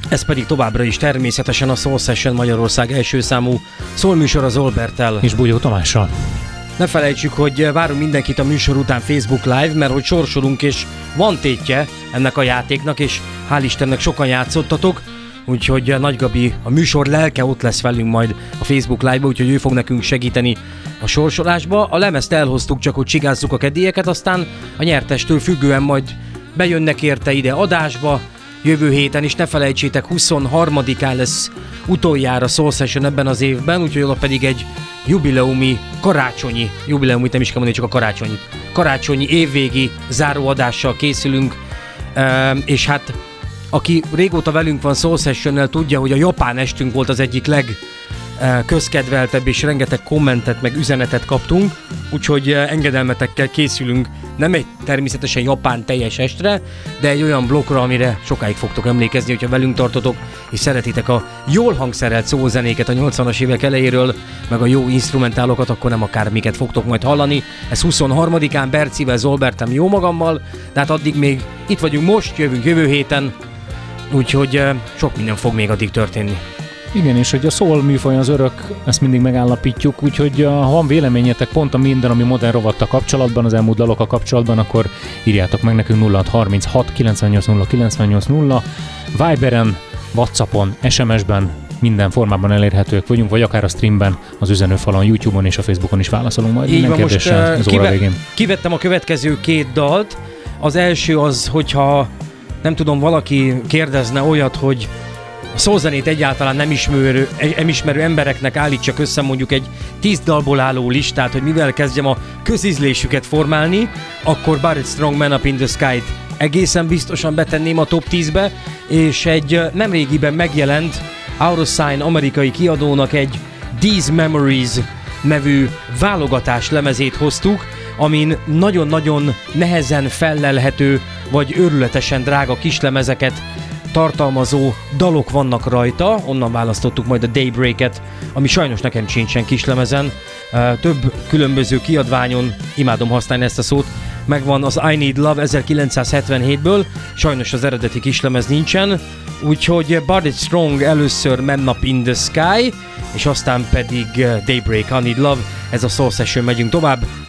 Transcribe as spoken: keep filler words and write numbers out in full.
Ez pedig továbbra is természetesen a Soul Session Magyarország első számú szólműsor az Zolberttel. És Bújó Tamással. Ne felejtsük, hogy várunk mindenkit a műsor után Facebook Live, mert hogy sorsolunk, és van tétje ennek a játéknak, és hál' Istennek sokan játszottatok, úgyhogy Nagy Gabi, a műsor lelke ott lesz velünk majd a Facebook Live-ba, úgyhogy ő fog nekünk segíteni a sorsolásba. A lemezt elhoztuk, csak hogy csigázzuk a kedélyeket, aztán a nyertestől függően majd bejönnek érte ide adásba, jövő héten is. Ne felejtsétek, huszonharmadikán lesz utoljára Soul Session ebben az évben, úgyhogy oda pedig egy jubileumi, karácsonyi, jubileumit nem is kell mondani, csak a karácsonyit, karácsonyi évvégi záróadással készülünk, e, és hát aki régóta velünk van Soul Sessionnel, tudja, hogy a japán estünk volt az egyik legközkedveltebb, és rengeteg kommentet meg üzenetet kaptunk, úgyhogy engedelmetekkel készülünk nem egy természetesen japán teljes estre, de egy olyan blokkra, amire sokáig fogtok emlékezni, hogyha velünk tartotok, és szeretitek a jól hangszerelt szózenéket a nyolcvanas évek elejéről, meg a jó instrumentálokat, akkor nem akármiket fogtok majd hallani. Ez huszonharmadikán Bercivel, Zolbertem, jó magammal, de hát addig még itt vagyunk most, jövünk jövő héten, úgyhogy sok minden fog még addig történni. Igen, és hogy a soul műfaj az örök, ezt mindig megállapítjuk, úgyhogy ha van véleményetek pont a minden, ami modern rovatta kapcsolatban, az elmúlt dalokkal kapcsolatban, akkor írjátok meg nekünk nulla hat harminchat kilencvennyolc nulla kilencvennyolc nulla, Viberen, Whatsappon, es em es-ben, minden formában elérhetők vagyunk, vagy akár a streamben, az üzenőfalon, YouTube-on és a Facebookon is válaszolunk majd minden kérdésre az óra végén. Kivettem a következő két dalt. Az első az, hogyha nem tudom, valaki kérdezne olyat, hogy a szózenét egyáltalán nem ismerő, nem ismerő embereknek állítsak össze mondjuk egy tíz dalból álló listát, hogy mivel kezdjem a közízlésüket formálni, akkor Barrett Strong Man Up in the Sky-t egészen biztosan betenném a top tízbe, és egy nemrégiben megjelent Out of Sign amerikai kiadónak egy These Memories nevű válogatás lemezét hoztuk, amin nagyon-nagyon nehezen fellelhető vagy őrületesen drága kislemezeket tartalmazó dalok vannak rajta, onnan választottuk majd a Daybreak-et, ami sajnos nekem sincsen kislemezen, több különböző kiadványon, imádom használni ezt a szót, megvan az I Need Love ezerkilencszázhetvenhétből, sajnos az eredeti kislemez nincsen, úgyhogy Barrett Strong először Man Up in the Sky, és aztán pedig Daybreak, I Need Love, ez a Soul Session, megyünk tovább.